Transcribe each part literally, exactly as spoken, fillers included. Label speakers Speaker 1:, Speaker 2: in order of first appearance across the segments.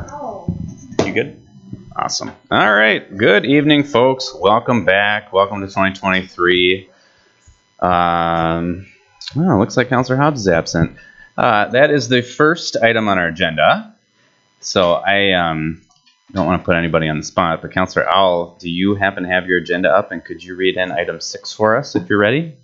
Speaker 1: You good? Awesome. All right. Good evening, folks. Welcome back. Welcome to twenty twenty-three. Um, well, looks like Councilor Hobbs is absent. Uh, that is the first item on our agenda. So I um, don't want to put anybody on the spot, but Councilor Owl, do you happen to have your agenda up, and could you read in item six for us if you're ready?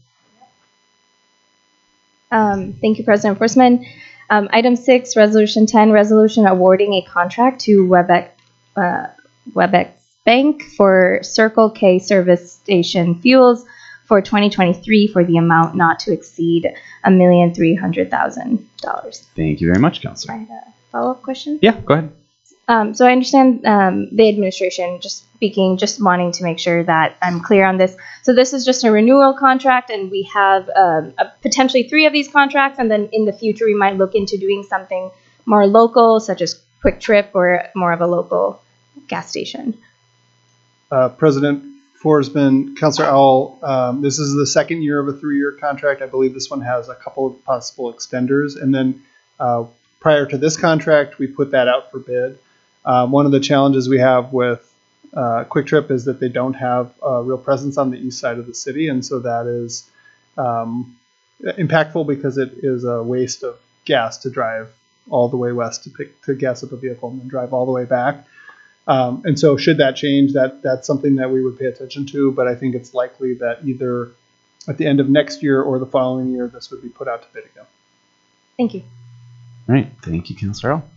Speaker 2: Um, thank you, President Forsman. Um, item six, Resolution ten, resolution awarding a contract to Webex, uh, Webex Bank for Circle K service station fuels for twenty twenty-three for the amount not to exceed one million three hundred thousand dollars.
Speaker 1: Thank you very much, Councilor.
Speaker 2: I had a follow-up question.
Speaker 1: Yeah, go ahead.
Speaker 2: Um, so I understand um, the administration, just speaking, just wanting to make sure that I'm clear on this. So this is just a renewal contract, and we have um, a, potentially three of these contracts, and then in the future we might look into doing something more local, such as Quick Trip or more of a local gas station.
Speaker 3: Uh, President Forsman, Councilor Owl, um, this is the second year of a three-year contract. I believe this one has a couple of possible extenders, and then uh, prior to this contract, we put that out for bid. Uh, one of the challenges we have with uh, Quick Trip is that they don't have a real presence on the east side of the city, and so that is um, impactful because it is a waste of gas to drive all the way west to pick to gas up a vehicle and then drive all the way back. Um, and so should that change, that that's something that we would pay attention to, but I think it's likely that either at the end of next year or the following year, this would be put out to bid again.
Speaker 2: Thank you.
Speaker 1: All right. Thank you, Councilor Owl.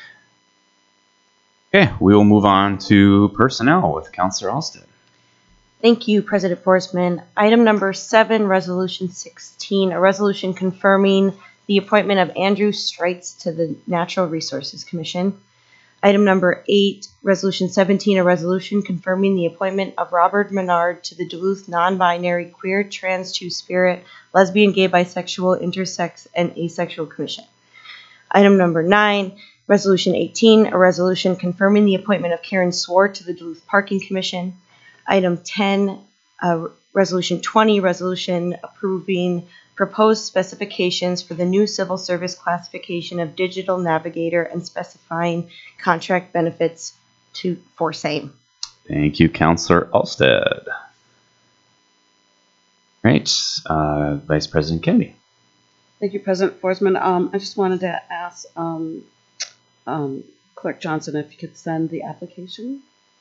Speaker 1: Okay, we will move on to personnel with Councilor Alstead.
Speaker 4: Thank you, President Forsman. Item number seven, Resolution sixteen, a resolution confirming the appointment of Andrew Streitz to the Natural Resources Commission. Item number eight, Resolution seventeen, a resolution confirming the appointment of Robert Menard to the Duluth Non-Binary Queer, Trans, Two-Spirit, Lesbian, Gay, Bisexual, Intersex, and Asexual Commission. Item number nine, Resolution eighteen, a resolution confirming the appointment of Karen Swart to the Duluth Parking Commission. Item ten, uh, Resolution twenty, resolution approving proposed specifications for the new civil service classification of digital navigator and specifying contract benefits to for same.
Speaker 1: Thank you, Councilor Alstead. Right, uh, Vice President Kennedy.
Speaker 5: Thank you, President Forsman. Um, I just wanted to ask um, um, Clerk Johnson if you could send the application.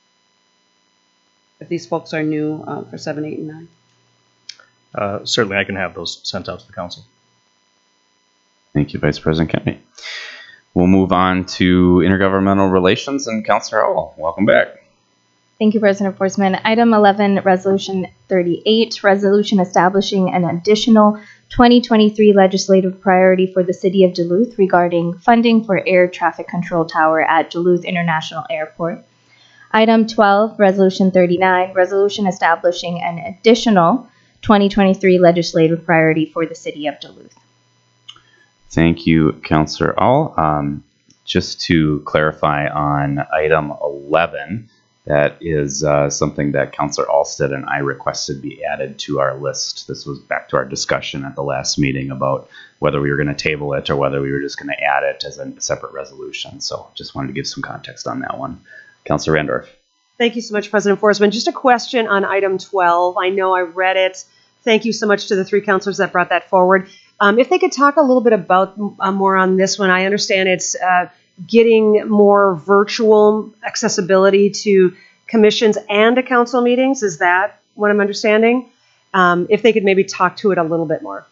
Speaker 5: If these folks are new uh, for seven, eight, and nine.
Speaker 6: Uh, certainly, I can have those sent out to the council.
Speaker 1: Thank you, Vice President Kennedy. We'll move on to intergovernmental relations, and Councilor Owl, welcome back.
Speaker 2: Thank you, President Forsman. Item eleven, Resolution thirty-eight, resolution establishing an additional twenty twenty-three legislative priority for the City of Duluth regarding funding for air traffic control tower at Duluth International Airport. Item twelve, Resolution thirty-nine, resolution establishing an additional twenty twenty-three legislative priority for the City of Duluth.
Speaker 1: Thank you, Councilor Owl. Um, just to clarify on item eleven, that is uh, something that Councilor Alstead and I requested be added to our list. This was back to our discussion at the last meeting about whether we were going to table it or whether we were just going to add it as a separate resolution. So just wanted to give some context on that one. Councilor Randorf.
Speaker 7: Thank you so much, President Forsman. Just a question on item twelve. I know I read it. Thank you so much to the three councilors that brought that forward. Um, if they could talk a little bit about uh, more on this one. I understand it's uh, getting more virtual accessibility to commissions and to council meetings. Is that what I'm understanding? Um, if they could maybe talk to it a little bit more.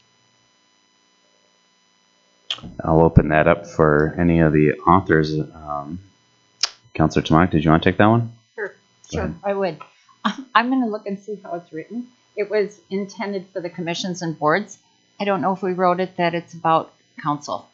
Speaker 1: I'll open that up for any of the authors. Um, Councilor Tomac, did you want to take that one?
Speaker 8: Sure, sure, I would. I'm going to look and see how it's written. It was intended for the commissions and boards. I don't know if we wrote it that it's about council.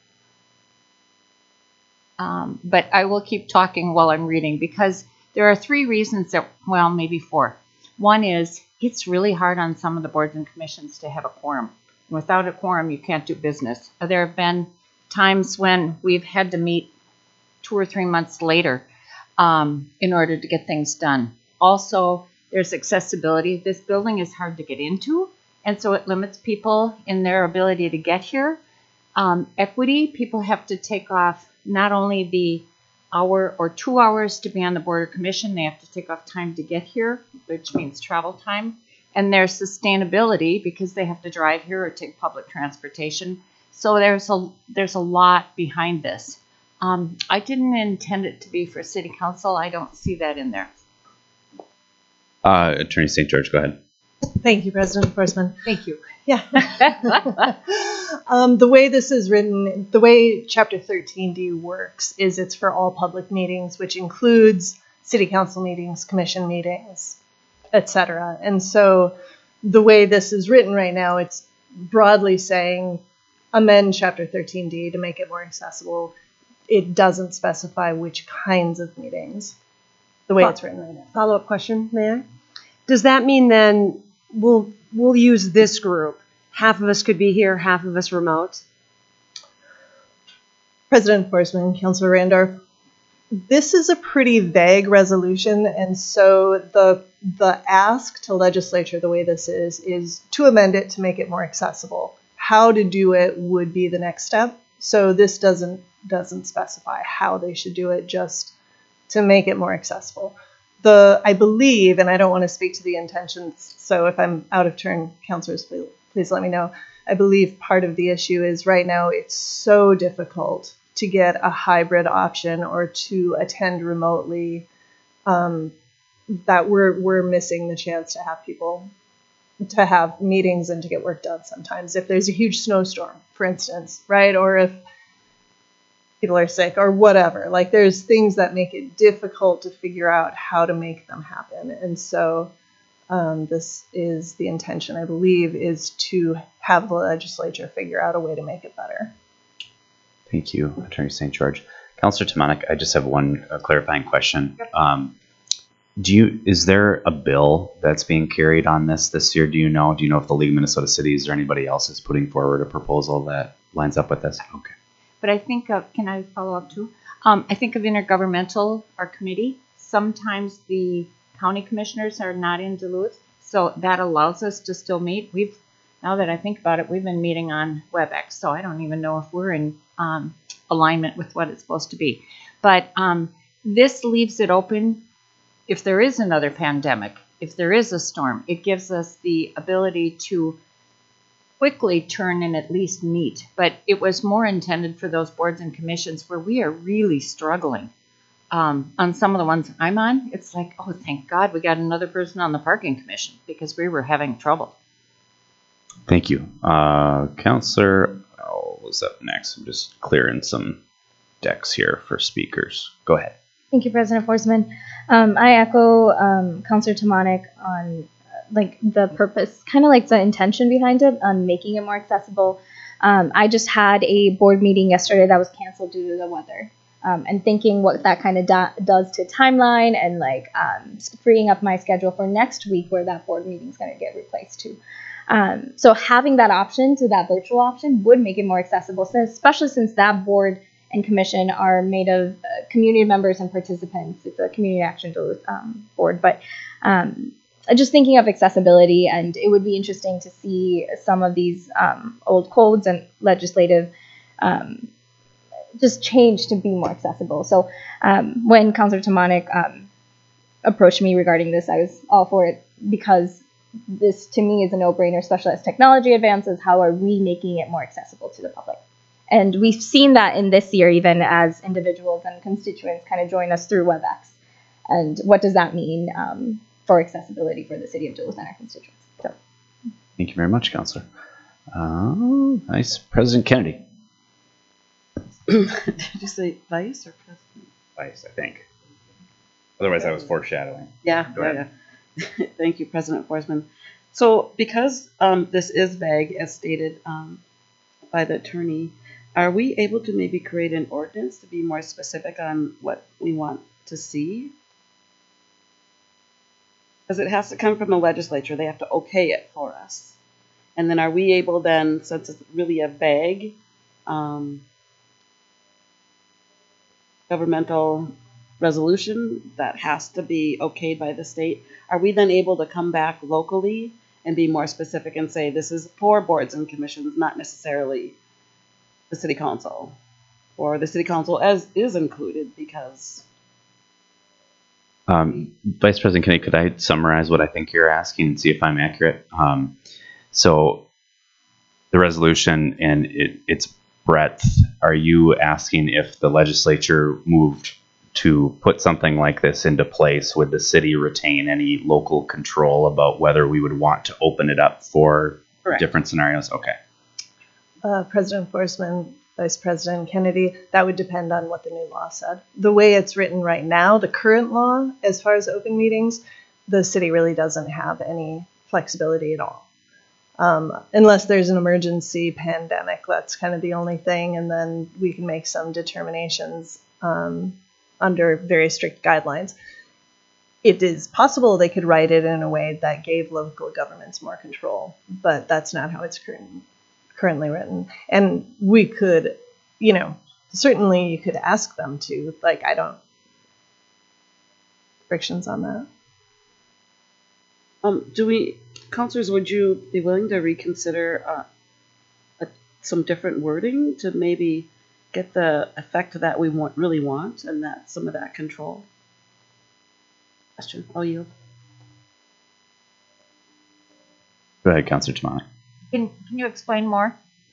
Speaker 8: Um, but I will keep talking while I'm reading because there are three reasons that, well, maybe four. One is it's really hard on some of the boards and commissions to have a quorum. Without a quorum, you can't do business. There have been times when we've had to meet two or three months later um, in order to get things done. Also, there's accessibility. This building is hard to get into, and so it limits people in their ability to get here. Um, equity, people have to take off not only the hour or two hours to be on the board or commission. They have to take off time to get here, which means travel time. And there's sustainability because they have to drive here or take public transportation. So there's a there's a lot behind this. Um, I didn't intend it to be for city council. I don't see that in there.
Speaker 1: Uh, Attorney Saint George, go ahead.
Speaker 9: Thank you, President Forsman.
Speaker 8: Thank you.
Speaker 9: Yeah. um, the way this is written, the way Chapter thirteen D works is it's for all public meetings, which includes city council meetings, commission meetings, et cetera. And so the way this is written right now, it's broadly saying amend Chapter thirteen D to make it more accessible. It doesn't specify which kinds of meetings, the way it's written right now.
Speaker 7: Follow-up question, may I? Does that mean then we'll we'll use this group? Half of us could be here, half of us remote.
Speaker 9: President Forsman, Councilor Randorf, this is a pretty vague resolution, and so the the ask to legislature, the way this is, is to amend it to make it more accessible. How to do it would be the next step. So this doesn't doesn't specify how they should do it, just to make it more accessible. The I believe, and I don't want to speak to the intentions, so if I'm out of turn, councilors, please, please let me know. I believe part of the issue is right now it's so difficult to get a hybrid option or to attend remotely um, that we're we're missing the chance to have people to have meetings and to get work done sometimes. If there's a huge snowstorm, for instance, right? Or if people are sick or whatever, like there's things that make it difficult to figure out how to make them happen. And so um, this is the intention, I believe, is to have the legislature figure out a way to make it better.
Speaker 1: Thank you, Attorney Saint George. Councilor Tomanek, I just have one uh, clarifying question. Um, do you is there a bill that's being carried on this this year? Do you know? Do you know if the League of Minnesota Cities or anybody else is putting forward a proposal that lines up with this? Okay.
Speaker 8: But I think of, can I follow up too? Um, I think of intergovernmental or committee. Sometimes the county commissioners are not in Duluth, so that allows us to still meet. We've, now that I think about it, we've been meeting on WebEx, so I don't even know if we're in um, alignment with what it's supposed to be. But um, this leaves it open. If there is another pandemic, if there is a storm, it gives us the ability to quickly turn and at least meet. But it was more intended for those boards and commissions where we are really struggling. Um, on some of the ones I'm on, it's like, oh, thank God we got another person on the parking commission because we were having trouble.
Speaker 1: Thank you. Uh, Councilor, oh, what's up next? I'm just clearing some decks here for speakers. Go ahead.
Speaker 2: Thank you, President Forsman. Um, I echo um, Councilor Tomanek on uh, like the purpose, kind of like the intention behind it, on making it more accessible. Um, I just had a board meeting yesterday that was canceled due to the weather, um, and thinking what that kind of do- does to timeline and like um, freeing up my schedule for next week where that board meeting is going to get replaced too. Um, so having that option to that virtual option would make it more accessible, since, especially since that board and commission are made of uh, community members and participants. It's a community action um, board, but um, just thinking of accessibility, and it would be interesting to see some of these um, old codes and legislative um, just change to be more accessible. So um, when Councilor Tomanek um, approached me regarding this, I was all for it, because this to me is a no-brainer, especially as technology advances. How are we making it more accessible to the public? And we've seen that in this year, even as individuals and constituents kind of join us through WebEx. And what does that mean um, for accessibility for the city of Duluth and our constituents? So,
Speaker 1: thank you very much, Councilor. Uh, Vice President Kennedy.
Speaker 5: Did you say vice or president?
Speaker 1: Vice, I think. Otherwise, I was foreshadowing.
Speaker 5: Yeah,
Speaker 1: Go
Speaker 5: yeah,
Speaker 1: ahead.
Speaker 5: yeah. Thank you, President Forsman. So because um, this is vague, as stated um, by the attorney, are we able to maybe create an ordinance to be more specific on what we want to see? Because it has to come from the legislature. They have to okay it for us. And then are we able then, since it's really a vague um, governmental resolution that has to be okayed by the state, are we then able to come back locally and be more specific and say this is for boards and commissions, not necessarily the city council? for the city council as is included because
Speaker 1: Um, Vice President Kennedy, could I summarize what I think you're asking and see if I'm accurate? Um, so the resolution and it, its breadth, are you asking if the legislature moved to put something like this into place, would the city retain any local control about whether we would want to open it up for
Speaker 5: Correct.
Speaker 1: different scenarios? Okay.
Speaker 9: Uh, President Forsman, Vice President Kennedy, that would depend on what the new law said. The way it's written right now, the current law, as far as open meetings, the city really doesn't have any flexibility at all. Um, unless there's an emergency pandemic, that's kind of the only thing, and then we can make some determinations um, under very strict guidelines. It is possible they could write it in a way that gave local governments more control, but that's not how it's current, currently written. And we could, you know, certainly you could ask them to, like, I don't, frictions on that.
Speaker 5: Um, do we, councilors, would you be willing to reconsider uh, a, some different wording to maybe get the effect that we want, really want, and that some of that control? Question. I'll yield.
Speaker 1: Go ahead, Councilor Tamani.
Speaker 8: Can, can you explain more?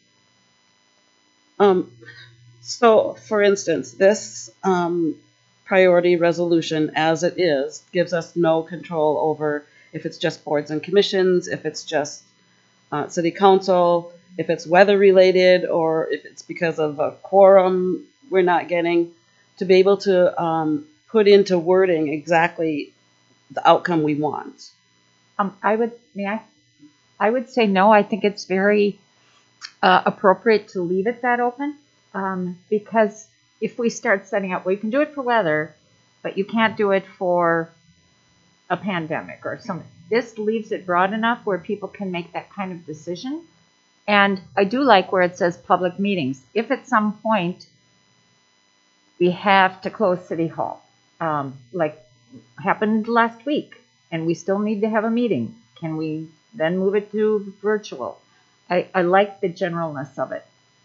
Speaker 5: Um, so, for instance, this um, priority resolution, as it is, gives us no control over if it's just boards and commissions, if it's just uh, city council, if it's weather related, or if it's because of a quorum we're not getting, to be able to um, put into wording exactly the outcome we want.
Speaker 8: Um, I would, may I? I would say no. I think it's very uh, appropriate to leave it that open um, because if we start setting up, well, you can do it for weather, but you can't do it for a pandemic or something. This leaves it broad enough where people can make that kind of decision. And I do like where it says public meetings. If at some point we have to close City Hall, um, like happened last week, and we still need to have a meeting, can we then move it to virtual? I, I like the generalness of it.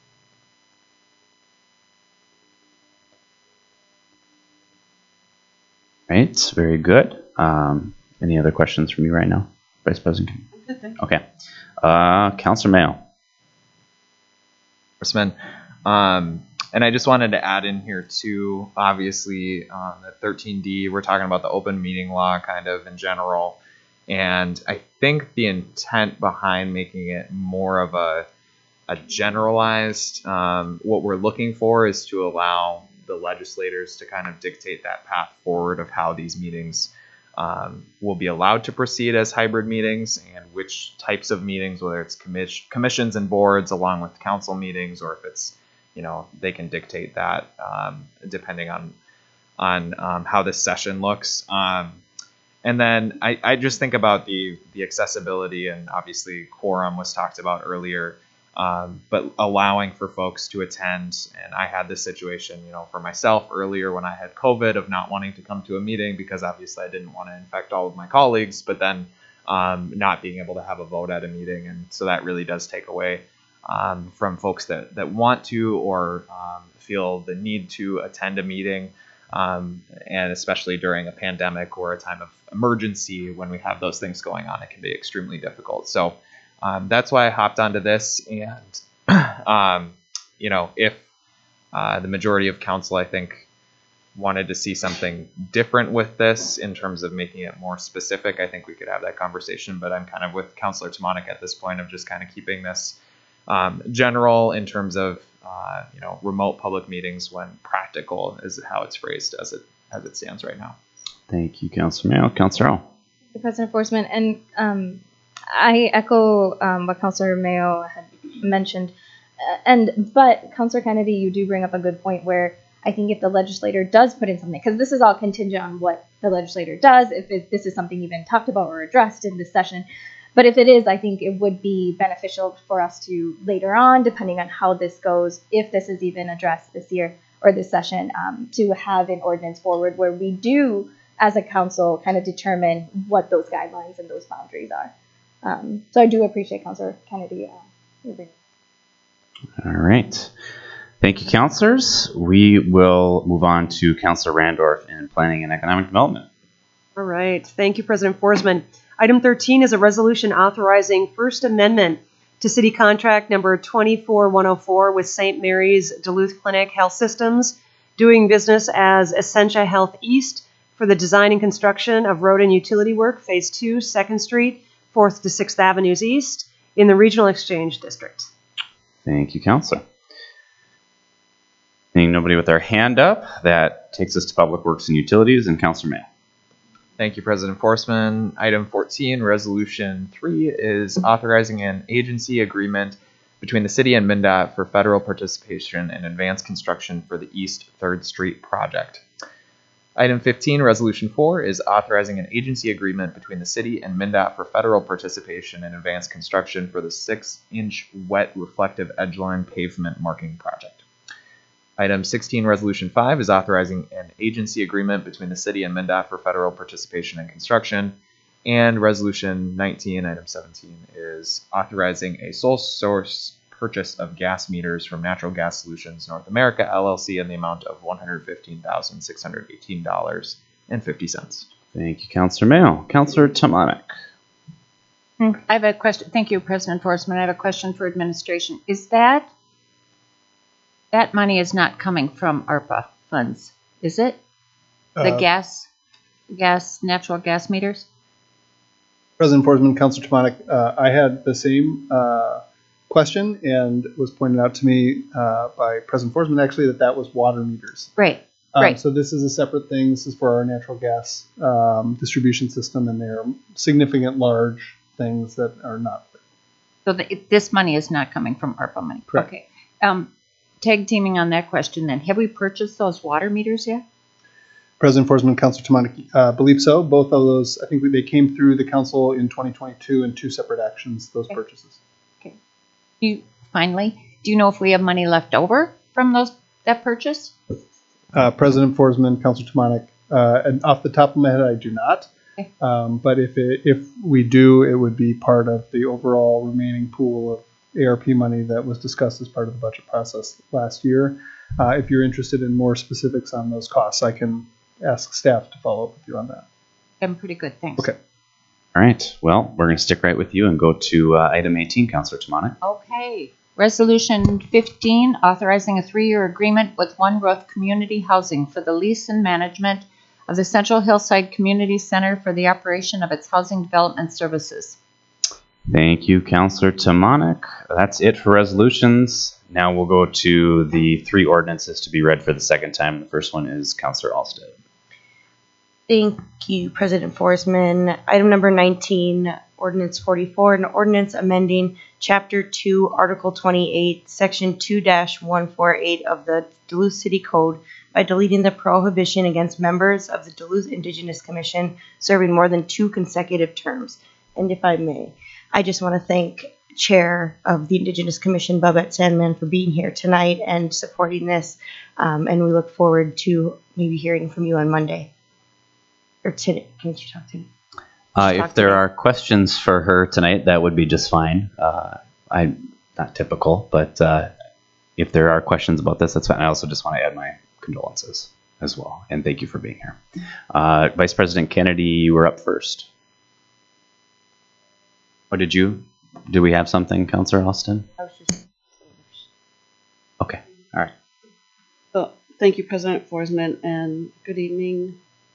Speaker 1: Right, very good. Um, any other questions from you right now, Vice President?
Speaker 5: Good thing.
Speaker 1: Okay. Uh, Councilor Mayo.
Speaker 10: Congressman. Um, and I just wanted to add in here too, obviously, um, the thirteen D, we're talking about the open meeting law kind of in general. And I think the intent behind making it more of a, a generalized, um, what we're looking for is to allow the legislators to kind of dictate that path forward of how these meetings um, will be allowed to proceed as hybrid meetings and which types of meetings, whether it's commis- commissions and boards along with council meetings, or if it's, you know, they can dictate that um, depending on on um, how this session looks. Um, and then I, I just think about the the accessibility, and obviously quorum was talked about earlier. Um, but allowing for folks to attend. And I had this situation, you know, for myself earlier when I had COVID of not wanting to come to a meeting because obviously I didn't want to infect all of my colleagues, but then um, not being able to have a vote at a meeting. And so that really does take away um, from folks that, that want to or um, feel the need to attend a meeting. Um, and especially during a pandemic or a time of emergency, when we have those things going on, it can be extremely difficult. So Um, that's why I hopped onto this, and um, you know, if uh, the majority of council, I think, wanted to see something different with this in terms of making it more specific, I think we could have that conversation. But I'm kind of with Councilor Tomanik at this point of just kind of keeping this um, general in terms of uh, you know, remote public meetings when practical is how it's phrased as it as it stands right now.
Speaker 1: Thank you, Councilor Mayo. Councilor O.
Speaker 2: President Forsman, and um, I echo um, what Councilor Mayo had mentioned, uh, and but Councilor Kennedy, you do bring up a good point where I think if the legislator does put in something, because this is all contingent on what the legislator does, if it, this is something even talked about or addressed in this session, but if it is, I think it would be beneficial for us to later on, depending on how this goes, if this is even addressed this year or this session, um, to have an ordinance forward where we do, as a council, kind of determine what those guidelines and those boundaries are. Um, so I do appreciate Councilor Kennedy. Uh,
Speaker 1: All right. Thank you, councilors. We will move on to Councilor Randorf in Planning and Economic Development.
Speaker 7: All right. Thank you, President Forsman. Item thirteen is a resolution authorizing First Amendment to City Contract Number twenty-four one oh four with Saint Mary's Duluth Clinic Health Systems, doing business as Essentia Health East for the design and construction of road and utility work, Phase two, second Street, fourth to sixth Avenues East, in the Regional Exchange District.
Speaker 1: Thank you, Councilor. Seeing nobody with their hand up, that takes us to Public Works and Utilities and Councilor Mayo.
Speaker 10: Thank you, President Forsman. Item fourteen, Resolution three, is authorizing an agency agreement between the City and MnDOT for federal participation in advanced construction for the East third Street project. Item fifteen, Resolution four, is authorizing an agency agreement between the City and MnDOT for federal participation in advanced construction for the six inch wet reflective edgeline pavement marking project. Item sixteen, Resolution five, is authorizing an agency agreement between the City and MnDOT for federal participation in construction. And Resolution nineteen, Item seventeen, is authorizing a sole source purchase of gas meters from Natural Gas Solutions North America, L L C, in the amount of one hundred fifteen thousand six hundred eighteen dollars and fifty cents.
Speaker 1: Thank you, Councilor Mayo. Councilor Tomanek.
Speaker 8: I have a question. Thank you, President Forsman. I have a question for administration. Is that, that money is not coming from ARPA funds, is it? The
Speaker 3: Uh,
Speaker 8: gas, gas, natural gas meters?
Speaker 3: President Forsman, Councilor Tomanek, uh, I had the same uh, question, and it was pointed out to me uh, by President Forsman actually that that was water meters.
Speaker 8: Right,
Speaker 3: Um,
Speaker 8: right.
Speaker 3: So this is a separate thing. This is for our natural gas um, distribution system, and they're significant, large things that are not.
Speaker 8: So the, this money is not coming from ARPA money?
Speaker 3: Correct.
Speaker 8: Okay. Um, tag teaming on that question then. Have we purchased those water meters yet?
Speaker 3: President Forsman, Councilor Tomanek, uh, believe so. Both of those, I think they came through the council in twenty twenty-two in two separate actions, those
Speaker 8: Okay.
Speaker 3: purchases.
Speaker 8: Okay. Do you, finally, do you know if we have money left over from those, that purchase?
Speaker 3: Uh, President Forsman, Councilor Tomanek, uh, and off the top of my head, I do not.
Speaker 8: Okay.
Speaker 3: Um, but if it, if we do, it would be part of the overall remaining pool of A R P money that was discussed as part of the budget process last year. Uh, if you're interested in more specifics on those costs, I can ask staff to follow up with you on that.
Speaker 8: I'm pretty good, thanks.
Speaker 3: Okay.
Speaker 1: All right. Well, we're going to stick right with you and go to uh, item eighteen, Councilor Tomanek.
Speaker 8: Okay. Resolution fifteen, authorizing a three-year agreement with One Roof Community Housing for the lease and management of the Central Hillside Community Center for the operation of its housing development services.
Speaker 1: Thank you, Councilor Tomanek. That's it for resolutions. Now we'll go to the three ordinances to be read for the second time. The first one is Councilor Alsted.
Speaker 4: Thank you, President Forsman. Item number nineteen, Ordinance forty-four, an ordinance amending Chapter two, Article twenty-eight, Section two one forty-eight of the Duluth City Code by deleting the prohibition against members of the Duluth Indigenous Commission serving more than two consecutive terms. And if I may, I just want to thank Chair of the Indigenous Commission, Babette Sandman, for being here tonight and supporting this. Um, and we look forward to maybe hearing from you on Monday. Or today. Can you talk to me?
Speaker 1: Uh,
Speaker 4: Talk
Speaker 1: if there
Speaker 4: to me.
Speaker 1: are questions for her tonight, that would be just fine. Uh, I not typical, but uh, if there are questions about this, that's fine. I also just want to add my condolences as well, and thank you for being here. Uh, Vice President Kennedy, you were up first. Or did you? Do we have something, Councilor Austin?
Speaker 4: I was just.
Speaker 1: Okay. All right.
Speaker 5: So, thank you, President Forsman, and good evening.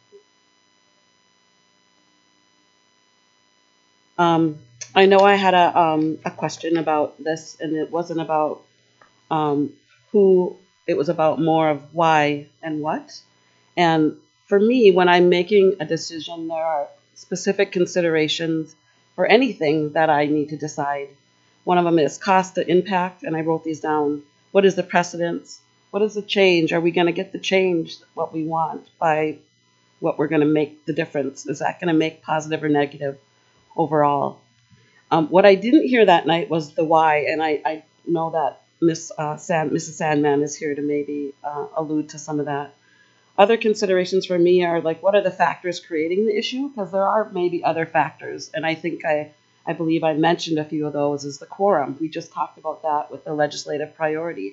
Speaker 5: Um, I know I had a um, a question about this, and it wasn't about um, who. It was about more of why and what. And for me, when I'm making a decision, there are specific considerations for anything that I need to decide. One of them is cost to impact, and I wrote these down. What is the precedence? What is the change? Are we going to get the change what we want by what we're going to make the difference? Is that going to make positive or negative overall? Um, what I didn't hear that night was the why, and I, I know that Miss uh, Sand, Missus Sandman is here to maybe uh, allude to some of that. Other considerations for me are like, what are the factors creating the issue? Because there are maybe other factors, and I think I, I believe I mentioned a few of those. Is the quorum? We just talked about that with the legislative priority.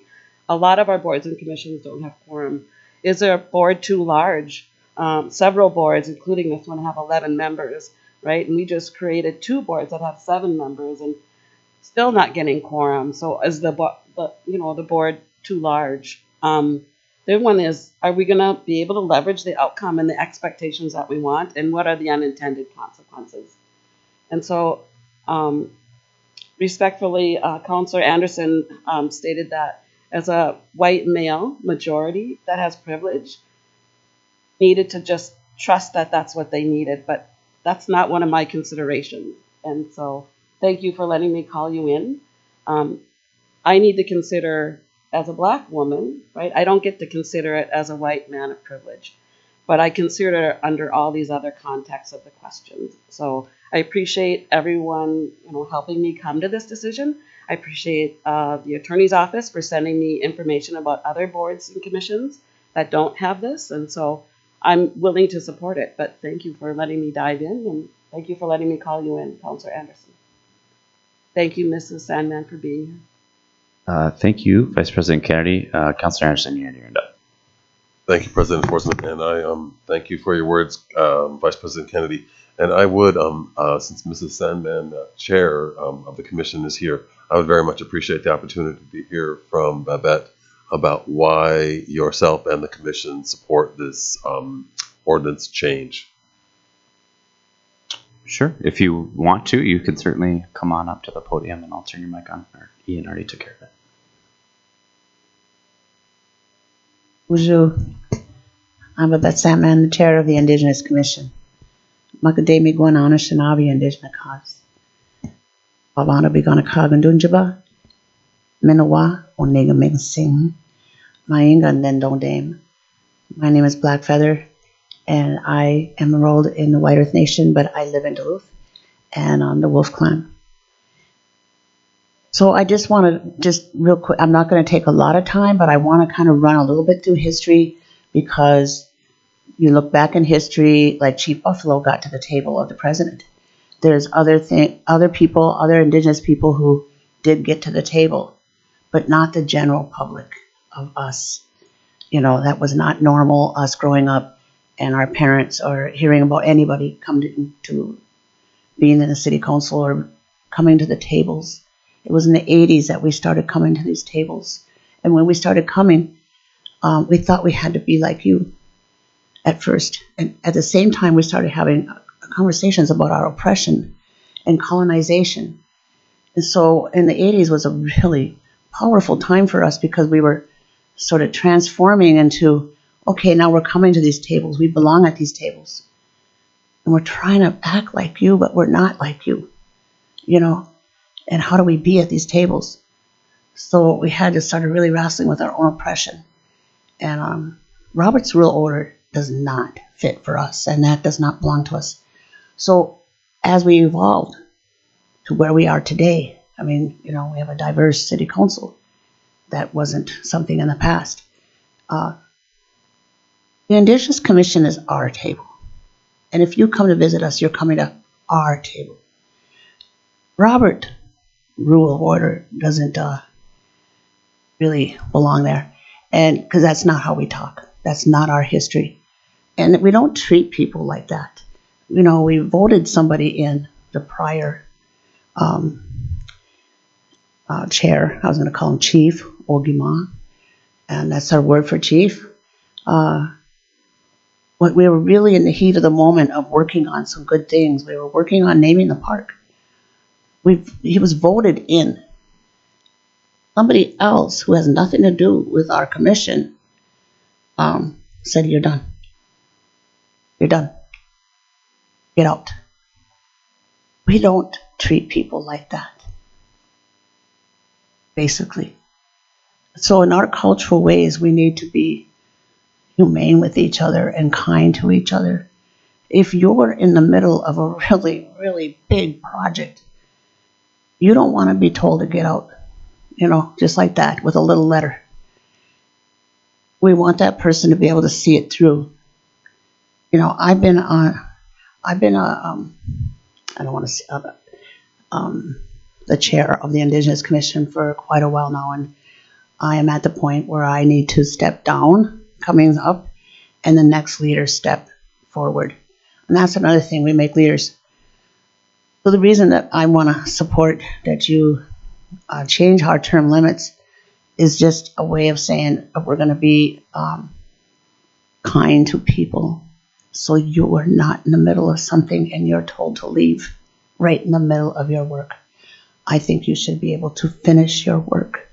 Speaker 5: a lot of our boards and commissions don't have quorum. Is there a board too large? Um, several boards, including this one, have eleven members, right? And we just created two boards that have seven members and still not getting quorum. So is the, bo- the you know, the board too large? Um, the other one is, are we going to be able to leverage the outcome and the expectations that we want? And what are the unintended consequences? And so, um, respectfully, uh, Councillor Anderson um, stated that as a white male majority that has privilege, needed to just trust that that's what they needed. But that's not one of my considerations. And so thank you for letting me call you in. Um, I need to consider as a black woman, right? I don't get to consider it as a white man of privilege, but I consider it under all these other contexts of the questions. So I appreciate everyone, you know, helping me come to this decision. I appreciate uh, the attorney's office for sending me information about other boards and commissions that don't have this. And so I'm willing to support it, but thank you for letting me dive in, and thank you for letting me call you in, Councillor Anderson. Thank you, Missus Sandman, for being here.
Speaker 1: Uh, thank you, Vice President Kennedy. Uh, Councillor Anderson, you had your hand up.
Speaker 11: Thank you, President Forsman, and I um thank you for your words, um, Vice President Kennedy. And I would, um, uh, since Missus Sandman, uh, Chair um, of the Commission, is here, I would very much appreciate the opportunity to hear from Babette about why yourself and the Commission support this um, ordinance change.
Speaker 1: Sure. If you want to, you can certainly come on up to the podium and I'll turn your mic on. Or Ian already took care of it.
Speaker 12: Bonjour. I'm Babette Sandman, the chair of the Indigenous Commission. Makademi Gwanana Shinabi Indigenous cause. Pavana Bigana Kagandunjaba. Minawa Onega Ming Sing. Mainga Nendong Dame. My name is Black Feather, and I am enrolled in the White Earth Nation, but I live in Duluth, and I'm the Wolf Clan. So I just want to, just real quick, I'm not going to take a lot of time, but I want to kind of run a little bit through history, because you look back in history, like Chief Buffalo got to the table of the president. There's other thing, other people, other Indigenous people who did get to the table, but not the general public of us. You know, that was not normal, us growing up and our parents or hearing about anybody come to, to being in the city council or coming to the tables. It was in the eighties that we started coming to these tables. And when we started coming, um, we thought we had to be like you at first. And at the same time, we started having conversations about our oppression and colonization. And so in the eighties was a really powerful time for us, because we were sort of transforming into, okay, now we're coming to these tables. We belong at these tables. And we're trying to act like you, but we're not like you, you know? And how do we be at these tables? So we had to start really wrestling with our own oppression. And um, Robert's Rule Order does not fit for us, and that does not belong to us. So as we evolved to where we are today, I mean, you know, we have a diverse city council. That wasn't something in the past. Uh, the Indigenous Commission is our table. And if you come to visit us, you're coming to our table. Robert Rule of Order doesn't uh, really belong there. And because that's not how we talk. That's not our history. And we don't treat people like that. You know, we voted somebody in, the prior um, uh, chair, I was going to call him Chief Ogima, and that's our word for chief. Uh, but we were really in the heat of the moment of working on some good things. We were working on naming the park. We he was voted in. Somebody else who has nothing to do with our commission um, said, "You're done. You're done. Get out." We don't treat people like that, basically. So in our cultural ways, we need to be humane with each other and kind to each other. If you're in the middle of a really, really big project, you don't want to be told to get out, you know, just like that with a little letter. We want that person to be able to see it through. You know, I've been on, I've been a, um, I don't want to say, uh, um, the chair of the Indigenous Commission for quite a while now, and I am at the point where I need to step down coming up and the next leader step forward. And that's another thing, we make leaders. So the reason that I want to support that you uh, change our term limits is just a way of saying that we're going to be um, kind to people. So you are not in the middle of something and you're told to leave right in the middle of your work. I think you should be able to finish your work.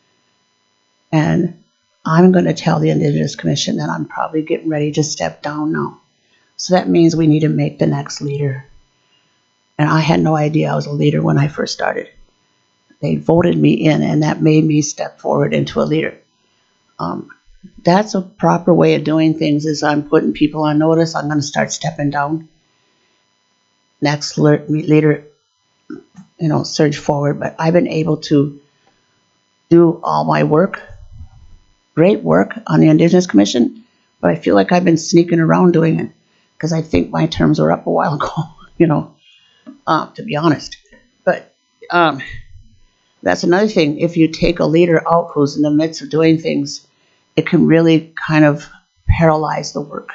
Speaker 12: And I'm going to tell the Indigenous Commission that I'm probably getting ready to step down now. So that means we need to make the next leader. And I had no idea I was a leader when I first started. They voted me in, and that made me step forward into a leader. Um, that's a proper way of doing things, is I'm putting people on notice. I'm going to start stepping down. Next le- leader, you know, surge forward. But I've been able to do all my work, great work on the Indigenous Commission, but I feel like I've been sneaking around doing it because I think my terms were up a while ago, you know, uh, to be honest. But um, that's another thing. If you take a leader out who's in the midst of doing things, it can really kind of paralyze the work,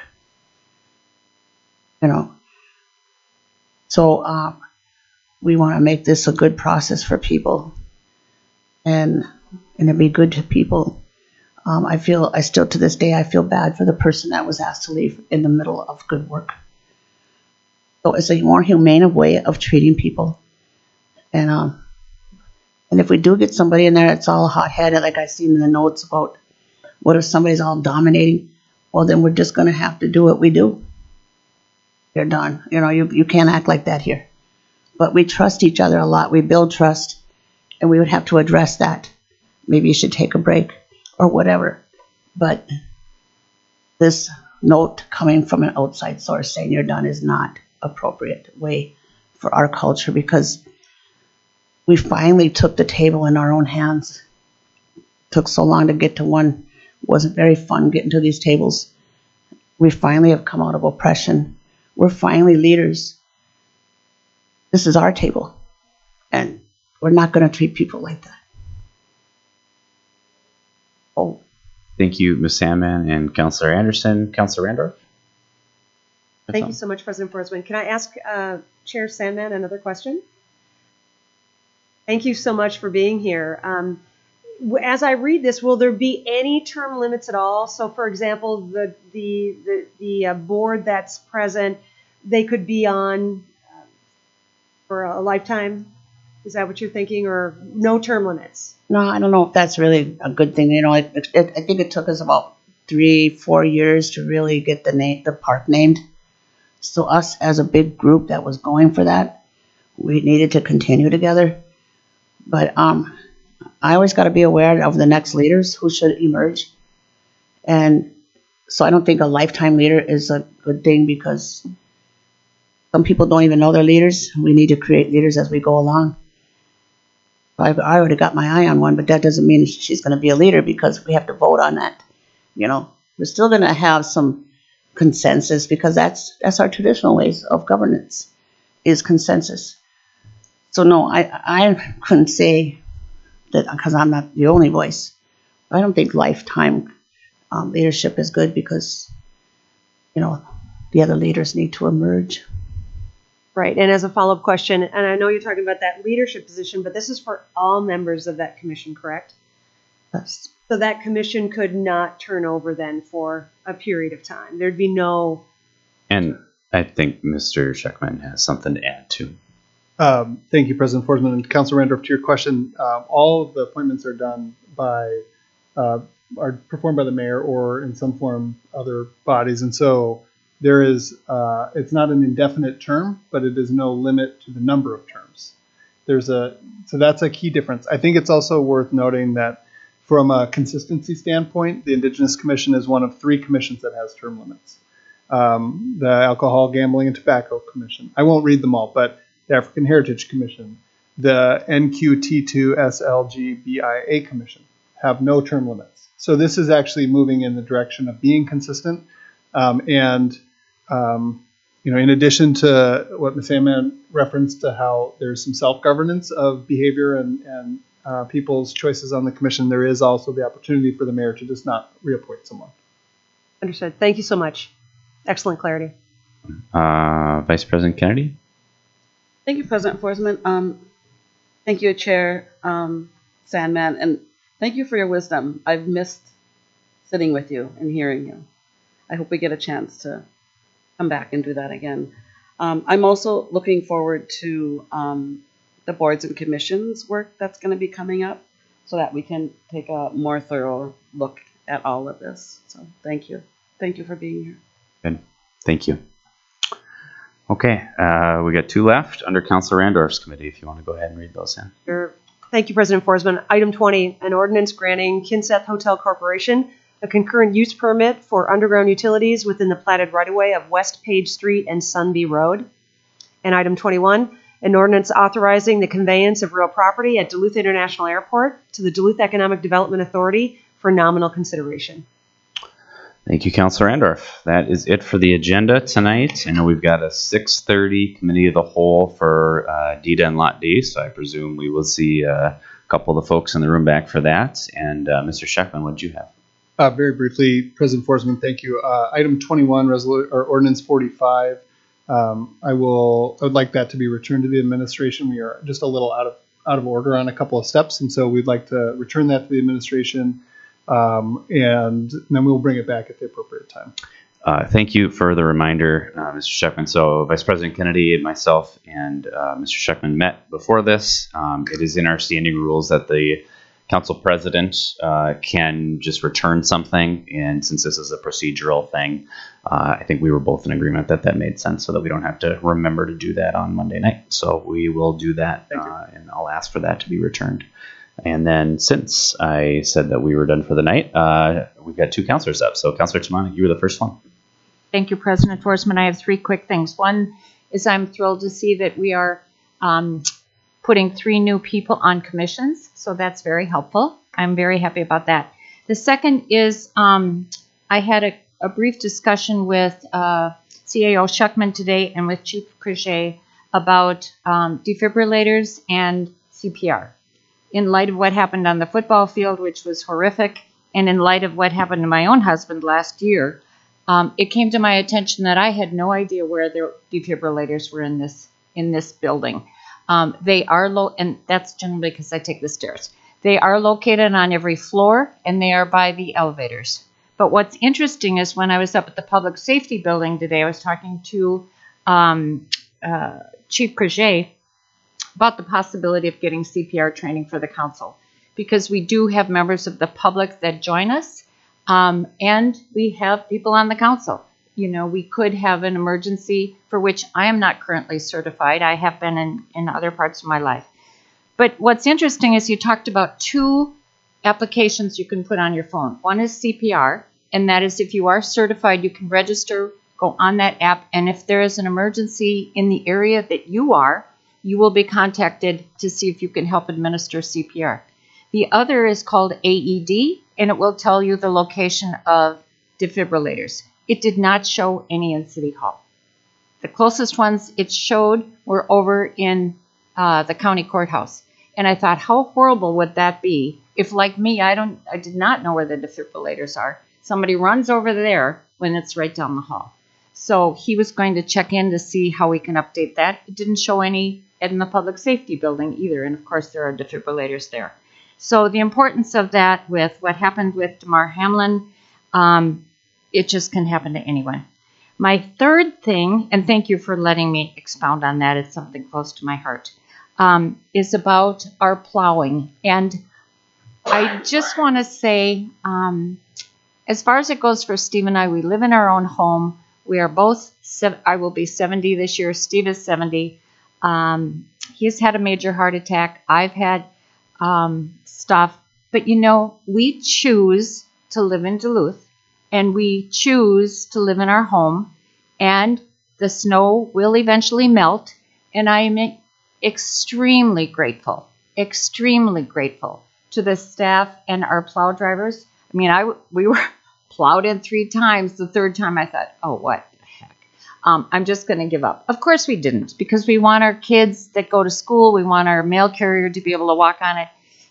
Speaker 12: you know. So um, we want to make this a good process for people, and and it'd be good to people. Um, I feel, I still to this day, I feel bad for the person that was asked to leave in the middle of good work. So it's a more humane way of treating people. And um, and if we do get somebody in there that's all hot-headed, like I seen in the notes about what if somebody's all dominating, well, then we're just going to have to do what we do. You're done. You know, you, you can't act like that here. But we trust each other a lot. We build trust, and we would have to address that. Maybe you should take a break or whatever. But this note coming from an outside source saying you're done is not appropriate way for our culture, because we finally took the table in our own hands. It took so long to get to one. It wasn't very fun getting to these tables. We finally have come out of oppression. We're finally leaders. This is our table, and we're not going to treat people like that. Oh.
Speaker 1: Thank you, Miz Sandman and Councillor Anderson. Councillor Randorf?
Speaker 7: Thank you so much, President Forsman. Can I ask uh, Chair Sandman another question? Thank you so much for being here. Um, as I read this, will there be any term limits at all? So, for example, the the the, the uh, board that's present, they could be on uh, for a lifetime. Is that what you're thinking, or no term limits?
Speaker 12: No, I don't know if that's really a good thing. You know, it, it, I think it took us about three, four years to really get the name, the park named. So us as a big group that was going for that, we needed to continue together. But um, I always got to be aware of the next leaders who should emerge. And so I don't think a lifetime leader is a good thing, because some people don't even know they're leaders. We need to create leaders as we go along. I've, I already got my eye on one, but that doesn't mean she's going to be a leader, because we have to vote on that. You know, we're still going to have some consensus, because that's that's our traditional ways of governance, is consensus. So no, I I couldn't say that, because I'm not the only voice. I don't think lifetime um, leadership is good, because, you know, the other leaders need to emerge.
Speaker 7: Right. And as a follow-up question, and I know you're talking about that leadership position, but this is for all members of that commission, correct?
Speaker 12: Yes.
Speaker 7: So that commission could not turn over then for a period of time. There'd be no...
Speaker 1: And I think Mister Scheckman has something to add too.
Speaker 3: Um, thank you, President Forsman. And Councilor Randorf, to your question, uh, all of the appointments are done by, uh, are performed by the mayor or in some form other bodies. And so there is, uh, it's not an indefinite term, but it is no limit to the number of terms. There's a, so that's a key difference. I think it's also worth noting that from a consistency standpoint, the Indigenous Commission is one of three commissions that has term limits. Um, the Alcohol, Gambling, and Tobacco Commission. I won't read them all, but the African Heritage Commission, the N Q T two S L G B I A Commission have no term limits. So this is actually moving in the direction of being consistent. Um, and, um, you know, in addition to what Miz Sandman referenced to how there's some self-governance of behavior and, and uh, people's choices on the commission, there is also the opportunity for the mayor to just not reappoint someone.
Speaker 7: Understood. Thank you so much. Excellent clarity.
Speaker 1: Uh, Vice President Kennedy?
Speaker 5: Thank you, President Forsman. Um, thank you, Chair um, Sandman, and thank you for your wisdom. I've missed sitting with you and hearing you. I hope we get a chance to come back and do that again. Um, I'm also looking forward to um, the boards and commissions work that's going to be coming up so that we can take a more thorough look at all of this. So thank you. Thank you for being here.
Speaker 1: Good. Thank you. Okay, uh, we got two left under Councilor Randorf's committee. If you want to go ahead and read those in.
Speaker 7: Sure. Thank you, President Forsman. Item twenty, an ordinance granting Kinseth Hotel Corporation a concurrent use permit for underground utilities within the platted right-of-way of West Page Street and Sunby Road. And item twenty-one, an ordinance authorizing the conveyance of real property at Duluth International Airport to the Duluth Economic Development Authority for nominal consideration.
Speaker 1: Thank you, Councilor Randorf. That is it for the agenda tonight. I know we've got a six thirty committee of the whole for uh, D D A and Lot D, so I presume we will see uh, a couple of the folks in the room back for that. And uh, Mister Scheckman, what did you have?
Speaker 3: Uh, very briefly, President Forsman, thank you. Uh, item twenty-one, resolu- or ordinance forty-five. Um, I will. I would like that to be returned to the administration. We are just a little out of out of order on a couple of steps, and so we'd like to return that to the administration, um, and then we'll bring it back at the appropriate time.
Speaker 1: Uh, thank you for the reminder, uh, Mister Scheckman. So Vice President Kennedy, myself, and uh, Mister Scheckman met before this. Um, it is in our standing rules that the Council President uh, can just return something, and since this is a procedural thing, uh, I think we were both in agreement that that made sense so that we don't have to remember to do that on Monday night. So we will do that, uh, and I'll ask for that to be returned. And then since I said that we were done for the night, uh, we've got two councilors up. So Councilor Tamani, you were the first one.
Speaker 8: Thank you, President Forsman. I have three quick things. One is I'm thrilled to see that we are um, putting three new people on commissions, so that's very helpful. I'm very happy about that. The second is um, I had a, a brief discussion with uh, C A O Schuckman today and with Chief Crochet about um, defibrillators and C P R. In light of what happened on the football field, which was horrific, and in light of what happened to my own husband last year, um, it came to my attention that I had no idea where the defibrillators were in this in this building. Um, they are low, and that's generally because I take the stairs. They are located on every floor, and they are by the elevators. But what's interesting is when I was up at the Public Safety Building today, I was talking to um, uh, Chief Crochet about the possibility of getting C P R training for the council, because we do have members of the public that join us, um, and we have people on the council. You know, we could have an emergency for which I am not currently certified. I have been in, in other parts of my life. But what's interesting is you talked about two applications you can put on your phone. One is C P R, and that is if you are certified, you can register, go on that app, and if there is an emergency in the area that you are, you will be contacted to see if you can help administer C P R. The other is called A E D, and it will tell you the location of defibrillators. It did not show any in City Hall. The closest ones it showed were over in uh, the county courthouse. And I thought, how horrible would that be if, like me, I don't, I did not know where the defibrillators are. Somebody runs over there when it's right down the hall. So he was going to check in to see how we can update that. It didn't show any in the Public Safety Building either. And of course, there are defibrillators there. So the importance of that with what happened with Damar Hamlin, um, it just can happen to anyone. My third thing, and thank you for letting me expound on that, it's something close to my heart, um, is about our plowing. And I just want to say, um, as far as it goes for Steve and I, we live in our own home. We are both, sev- I will be seventy this year. Steve is seventy. Um, he's had a major heart attack. I've had um, stuff. But, you know, we choose to live in Duluth. And we choose to live in our home, and the snow will eventually melt, and I am extremely grateful, extremely grateful to the staff and our plow drivers. I mean, I we were plowed in three times. The third time I thought, oh, what the heck? Um, I'm just going to give up. Of course we didn't, because we want our kids that go to school, we want our mail carrier to be able to walk on it.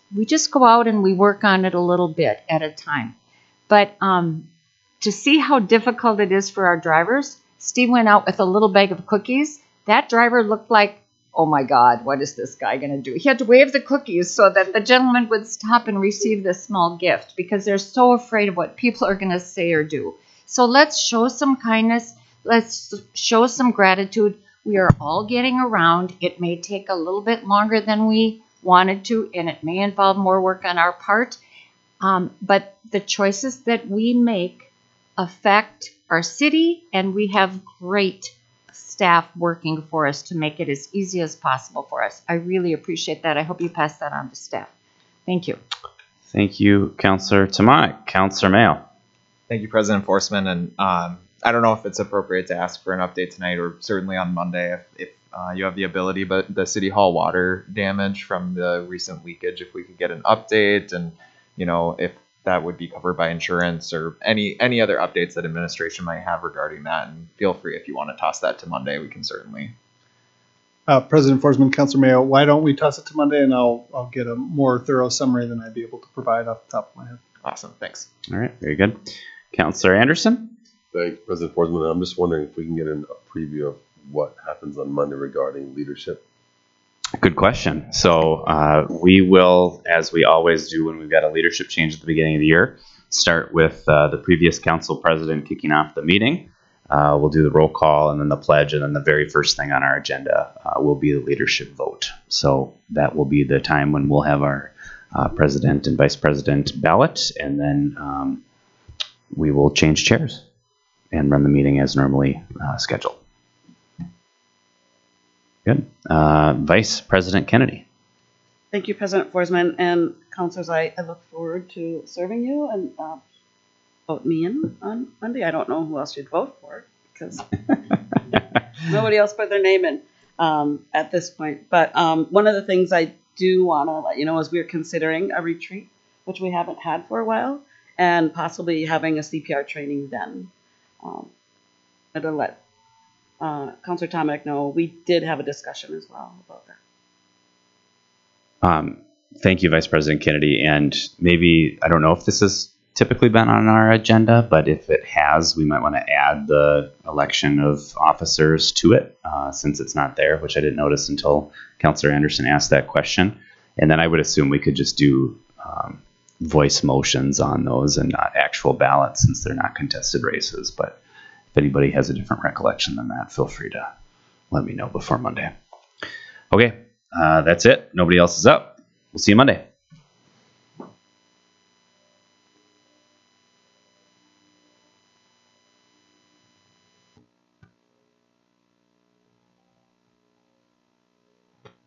Speaker 8: we just go out and we work on it a little bit at a time. But um, to see how difficult it is for our drivers, Steve went out with a little bag of cookies. That driver looked like, oh my God, what is this guy going to do? He had to wave the cookies so that the gentleman would stop and receive this small gift because they're so afraid of what people are going to say or do. So let's show some kindness. Let's show some gratitude. We are all getting around. It may take a little bit longer than we wanted to, and it may involve more work on our part. Um, but the choices that we make affect our city, and we have great staff working for us to make it as easy as possible for us. I really appreciate that. I hope you pass that on to staff. Thank you.
Speaker 1: Thank you, Councillor Tamai. Councillor Mayo.
Speaker 10: Thank you, President Forsman. And um, I don't know if it's appropriate to ask for an update tonight or certainly on Monday if, if uh, you have the ability, but the City Hall water damage from the recent leakage, if we could get an update and, you know, if that would be covered by insurance or any any other updates that administration might have regarding that. And feel free if you want to toss that to Monday, we can certainly.
Speaker 3: Uh, President Forsman, Councilor Mayo, why don't we toss it to Monday and I'll I'll get a more thorough summary than I'd be able to provide off the top of my head.
Speaker 10: Awesome, thanks.
Speaker 1: All right, very good. Councillor Anderson.
Speaker 11: Thank you, President Forsman. I'm just wondering if we can get an, a preview of what happens on Monday regarding leadership.
Speaker 1: Good question. So uh, we will, as we always do when we've got a leadership change at the beginning of the year, start with uh, the previous council president kicking off the meeting. Uh, we'll do the roll call and then the pledge, and then the very first thing on our agenda uh, will be the leadership vote. So that will be the time when we'll have our uh, president and vice president ballot, and then um, we will change chairs and run the meeting as normally uh, scheduled. Good. Uh, Vice President Kennedy.
Speaker 5: Thank you, President Forsman, and councilors. I, I look forward to serving you and uh, vote me in on Monday. I don't know who else you'd vote for because nobody else put their name in um, at this point. But um, one of the things I do want to let you know is we're considering a retreat, which we haven't had for a while, and possibly having a C P R training then. Um, and to let uh, Councilor Tomek know, we did have a discussion as well about that.
Speaker 1: Um, thank you, Vice President Kennedy. And maybe, I don't know if this has typically been on our agenda, but if it has, we might want to add the election of officers to it, uh, since it's not there, which I didn't notice until Councilor Anderson asked that question. And then I would assume we could just do um, voice motions on those and not actual ballots, since they're not contested races. But if anybody has a different recollection than that, feel free to let me know before Monday. Okay, uh, that's it. Nobody else is up. We'll see you Monday.